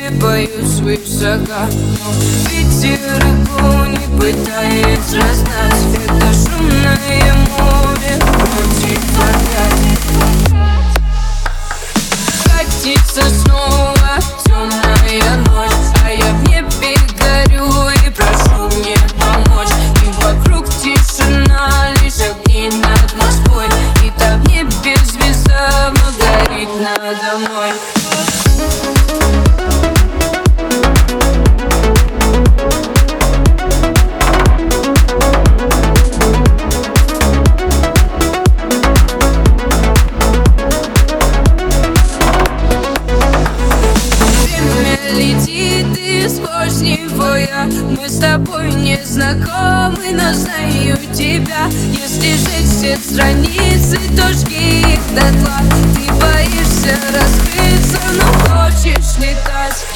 боюсь высока, но ветер гонит, пытаясь разгнать это шумное море, против опять. Катится снова темная ночь, а я в небе горю и прошу мне помочь. И вокруг тишина, лишь огни над Москвой, и там в небе звезда вновь горит надо мной. Летит, и сквозь него я. Мы с тобой не знакомы, но знаю тебя. Если жечь все страницы, то жги их дотла. Ты боишься раскрыться, но хочешь летать.